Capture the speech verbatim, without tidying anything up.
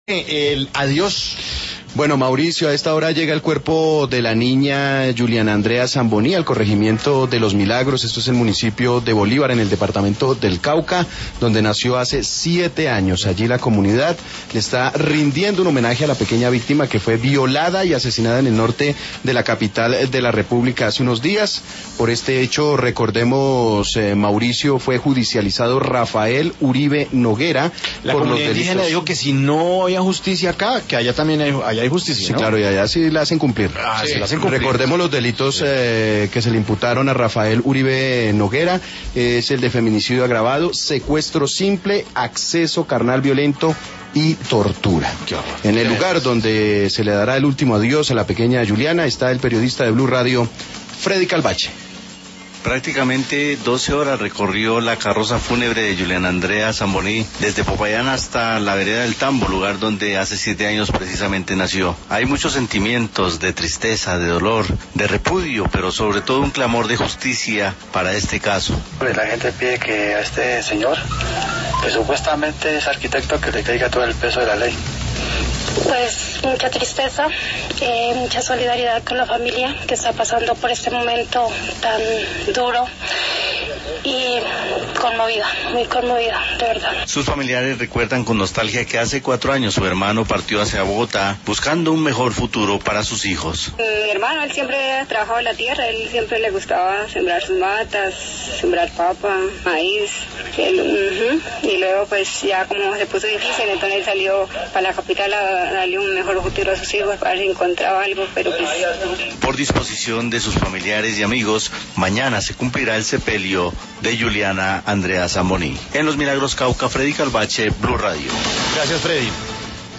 El adiós. Bueno, Mauricio, a esta hora llega el cuerpo de la niña Juliana Andrea Zamboní al corregimiento de Los Milagros. Esto es el municipio de Bolívar, en el departamento del Cauca, donde nació hace siete años. Allí la comunidad le está rindiendo un homenaje a la pequeña víctima que fue violada y asesinada en el norte de la capital de la República hace unos días. Por este hecho, recordemos, eh, Mauricio, fue judicializado Rafael Uribe Noguera. La por comunidad los indígena delitos... dijo que si no había justicia acá, que allá también hay, allá hay justicia, Sí, ¿no? claro, y allá sí la hacen cumplir. Ah, sí. se la hacen cumplir. Recordemos los delitos eh, que se le imputaron a Rafael Uribe Noguera. Es el de feminicidio agravado, secuestro simple, acceso carnal violento y tortura. En el lugar donde se le dará el último adiós a la pequeña Juliana está el periodista de Blue Radio, Freddy Calvache. Prácticamente doce horas recorrió la carroza fúnebre de Juliana Andrea Zamboní desde Popayán hasta la vereda del Tambo, lugar donde hace siete años precisamente nació. Hay muchos sentimientos de tristeza, de dolor, de repudio, pero sobre todo un clamor de justicia para este caso. La gente pide que a este señor, que supuestamente es arquitecto, que le caiga todo el peso de la ley. Pues mucha tristeza, eh, mucha solidaridad con la familia que está pasando por este momento tan duro y conmovida, muy conmovida, de verdad. Sus familiares recuerdan con nostalgia que hace cuatro años su hermano partió hacia Bogotá buscando un mejor futuro para sus hijos. Mi hermano, él siempre ha trabajado en la tierra, él siempre le gustaba sembrar sus matas, sembrar papa, maíz, él, uh-huh. y luego pues ya como se puso difícil, entonces él salió para la capital a darle un mejor futuro a sus hijos, para ver si encontraba algo, pero pues... Por disposición de sus familiares y amigos, mañana se cumplirá el sepelio de Juliana Andrea Zamboní. En Los Milagros, Cauca, Freddy Calvache, Blue Radio. Gracias, Freddy.